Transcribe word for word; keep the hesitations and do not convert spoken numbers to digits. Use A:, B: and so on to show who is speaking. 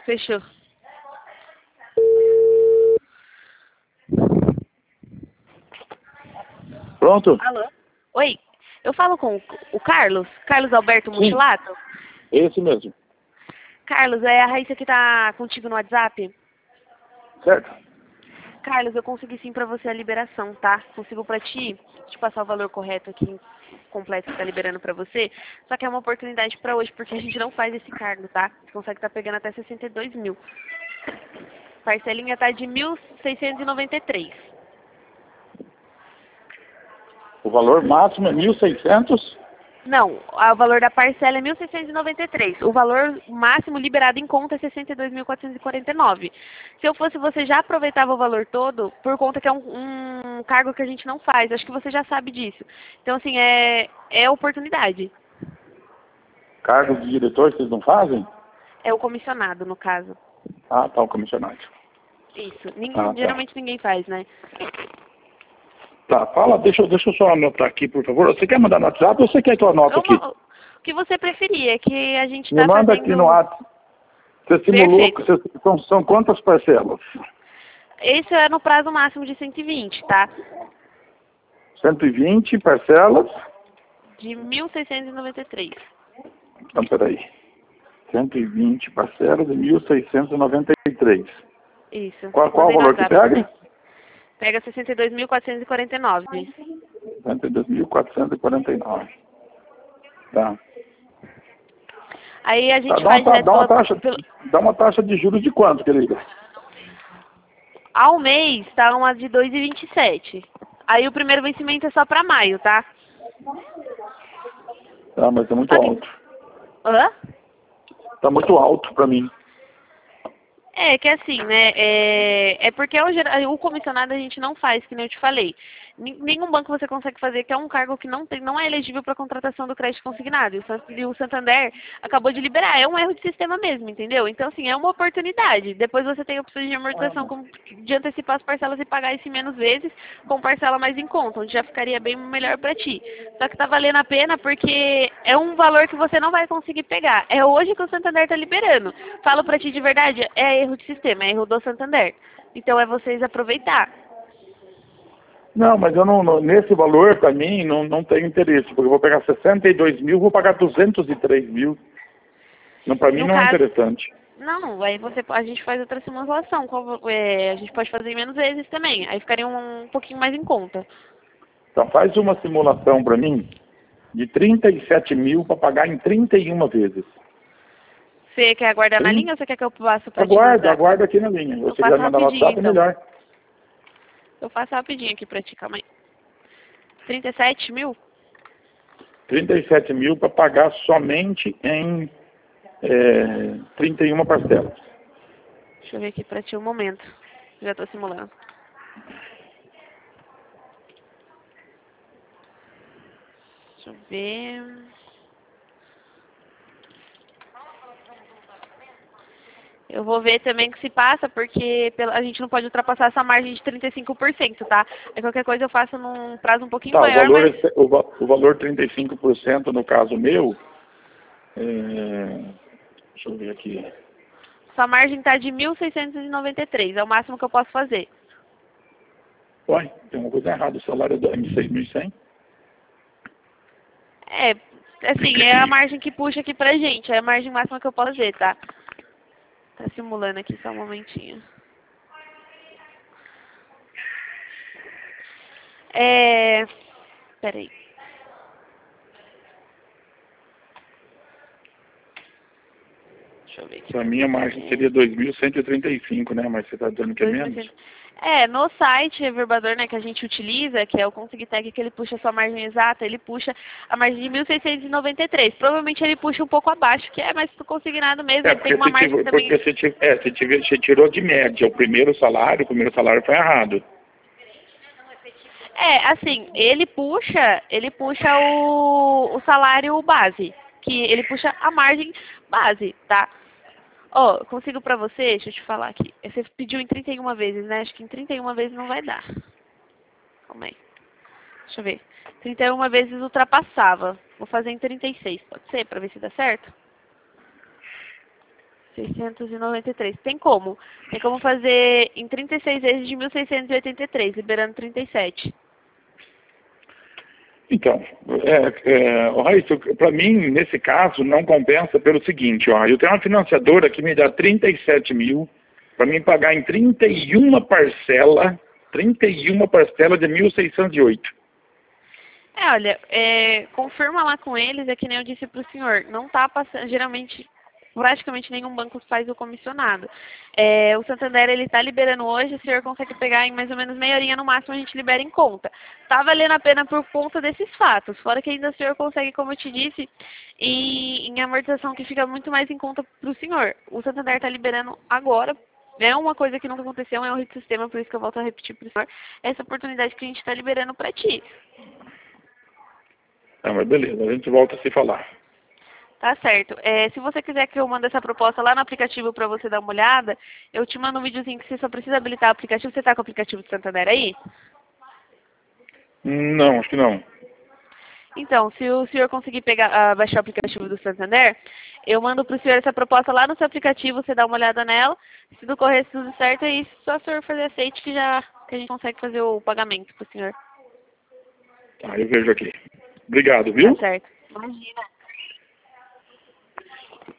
A: Fechou.
B: Pronto?
A: Alô? Oi, eu falo com o Carlos, Carlos Alberto
B: Sim.
A: Mutilato.
B: Esse mesmo.
A: Carlos, é a Raíssa que tá contigo no WhatsApp?
B: Certo?
A: Carlos, eu consegui sim pra você a liberação, tá? Consigo pra ti, te passar o valor correto aqui, completo que tá liberando pra você. Só que é uma oportunidade pra hoje, porque a gente não faz esse cargo, tá? Você consegue tá pegando até sessenta e dois mil. Parcelinha tá de mil seiscentos e noventa e três.
B: O valor máximo é mil e seiscentos?
A: Não, o valor da parcela é mil seiscentos e noventa e três. O valor máximo liberado em conta é sessenta e dois mil quatrocentos e quarenta e nove. Se eu fosse você, já aproveitava o valor todo, por conta que é um, um cargo que a gente não faz. Acho que você já sabe disso. Então, assim, é, é oportunidade.
B: Cargo de diretor vocês não fazem?
A: É o comissionado, no caso.
B: Ah, tá, o comissionado.
A: Isso. Ninguém,
B: Ah, tá.
A: geralmente ninguém faz, né?
B: Tá, fala, deixa, eu- deixa eu só anotar aqui, por favor. Você quer mandar no WhatsApp ou você quer que eu anote
A: É
B: aqui?
A: uma- o que você preferir, é que a gente
B: Me
A: está
B: manda
A: fazendo...
B: aqui no WhatsApp. Você simulou,
A: Perfeito.
B: você, são, são quantas parcelas?
A: Esse é no prazo máximo de cento e vinte, tá?
B: cento e vinte parcelas?
A: De mil seiscentos e noventa e três.
B: Então, peraí. cento e vinte parcelas de mil seiscentos e noventa e três.
A: Isso.
B: Qual, qual o
A: Mandei no
B: valor que
A: WhatsApp também.
B: pega?
A: Pega sessenta e dois mil quatrocentos e quarenta e nove.
B: sessenta e dois mil quatrocentos e quarenta e nove. Tá.
A: Aí a
B: Tá,
A: gente
B: dá, uma,
A: faz
B: ta-
A: direto
B: dá, uma
A: pela,
B: taxa,
A: pelo...
B: dá uma taxa de juros de quanto, querida?
A: Ao mês tá uma de dois vírgula vinte e sete. Aí o primeiro vencimento é só pra maio, tá?
B: Tá, mas é muito
A: Só que...
B: alto.
A: Hã?
B: Tá muito alto pra mim.
A: É, que assim, né? É, é porque o, gera- o comissionado a gente não faz, que nem eu te falei. Nin- Nenhum banco você consegue fazer, que é um cargo que não, tem, não é elegível para contratação do crédito consignado. E o, San- e o Santander acabou de liberar. É um erro de sistema mesmo, entendeu? Então, assim, é uma oportunidade. Depois você tem a opção de amortização como de antecipar as parcelas e pagar isso em menos vezes, com parcela mais em conta, onde já ficaria bem melhor para ti. Só que tá valendo a pena porque é um valor que você não vai conseguir pegar. É hoje que o Santander tá liberando. Falo pra ti de verdade, é erro de sistema, é erro do Santander. Então é vocês aproveitar.
B: Não, mas eu não, não- nesse valor, pra mim, não, não tenho interesse, porque eu vou pegar sessenta e dois mil, vou pagar duzentos e três mil. Não, pra mim
A: No
B: não é
A: caso,
B: interessante.
A: não, aí você, a gente faz outra simulação. Qual- é, a gente pode fazer em menos vezes também. Aí ficaria um, um pouquinho mais em conta.
B: Então faz uma simulação pra mim de trinta e sete mil para pagar em trinta e uma vezes.
A: Você quer aguardar na
B: trinta
A: linha ou você quer que eu passo pra ti no
B: Aguarda,
A: WhatsApp?
B: aguarda aqui na linha.
A: Eu
B: Você
A: faço
B: quiser mandar no
A: rapidinho
B: WhatsApp,
A: então.
B: melhor.
A: Eu faço rapidinho aqui pra ti, calma aí. trinta e sete mil?
B: trinta e sete mil para pagar somente em é, trinta e uma parcelas.
A: Deixa eu ver aqui pra ti um momento. Já tô simulando. Deixa eu ver. Eu vou ver também que se passa, porque pela- a gente não pode ultrapassar essa margem de trinta e cinco por cento, tá? Aí qualquer coisa eu faço num prazo um pouquinho
B: Tá, o
A: maior,
B: valor,
A: mas
B: é- o, va- o valor trinta e cinco por cento no caso meu, é, deixa eu ver aqui.
A: sua margem tá de mil seiscentos e noventa e três, é o máximo que eu posso fazer.
B: Uai, tem uma coisa errada, o salário é M seis mil e cem.
A: É, assim, é a margem que puxa aqui pra gente, é a margem máxima que eu posso fazer, tá? Tá simulando aqui só um momentinho. É... Peraí. Deixa eu ver aqui
B: Para
A: pra
B: mim a margem
A: você.
B: seria dois mil cento e trinta e cinco, né? Mas você está dizendo que é
A: dois mil e
B: menos?
A: cem. É, no site reverbador, né, que a gente utiliza, que é o Consigtec, que ele puxa a sua margem exata, ele puxa a margem de mil seiscentos e noventa e três. Provavelmente ele puxa um pouco abaixo, que é mais pro consignado mesmo,
B: É,
A: ele tem
B: porque,
A: uma
B: você,
A: margem
B: tirou,
A: também...
B: porque você, tirou, é, você, tirou, você tirou de média o primeiro salário, o primeiro salário foi errado.
A: É, assim, ele puxa, ele puxa o, o salário base, que ele puxa a margem base, tá? Ó, eu consigo pra você, deixa eu te falar aqui. Você pediu em trinta e uma vezes, né? Acho que em trinta e uma vezes não vai dar. Calma aí. Deixa eu ver. trinta e uma vezes ultrapassava. Vou fazer em trinta e seis, pode ser? Pra ver se dá certo? seiscentos e noventa e três. Tem como? Tem como fazer em trinta e seis vezes de mil seiscentos e oitenta e três, liberando trinta e sete.
B: Então, é, é, para mim, nesse caso, não compensa pelo seguinte, ó, eu tenho uma financiadora que me dá trinta e sete mil para mim pagar em trinta e uma parcela, trinta e uma parcela de mil seiscentos e oito.
A: É, olha, é, confirma lá com eles, é que nem eu disse para o senhor, não está passando, geralmente, praticamente nenhum banco faz o comissionado. É, o Santander, ele está liberando hoje, o senhor consegue pegar em mais ou menos meia horinha no máximo, a gente libera em conta. Está valendo a pena por conta desses fatos, fora que ainda o senhor consegue, como eu te disse, em, em amortização que fica muito mais em conta para o senhor. O Santander está liberando agora. É uma coisa que nunca aconteceu, é um erro de sistema, por isso que eu volto a repetir para o senhor, essa oportunidade que a gente está liberando para ti.
B: Ah, mas beleza, a gente volta a se falar.
A: Tá certo. É, se você quiser que eu mande essa proposta lá no aplicativo para você dar uma olhada, eu te mando um videozinho que você só precisa habilitar o aplicativo. Você tá com o aplicativo do Santander aí?
B: Não, acho que não.
A: Então, se o senhor conseguir pegar, uh, baixar o aplicativo do Santander, eu mando para o senhor essa proposta lá no seu aplicativo, você dá uma olhada nela. Se tudo correr tudo certo, aí só o senhor fazer aceite que já que a gente consegue fazer o pagamento para o senhor.
B: Tá, eu vejo aqui. Obrigado, viu?
A: Tá certo. Imagina.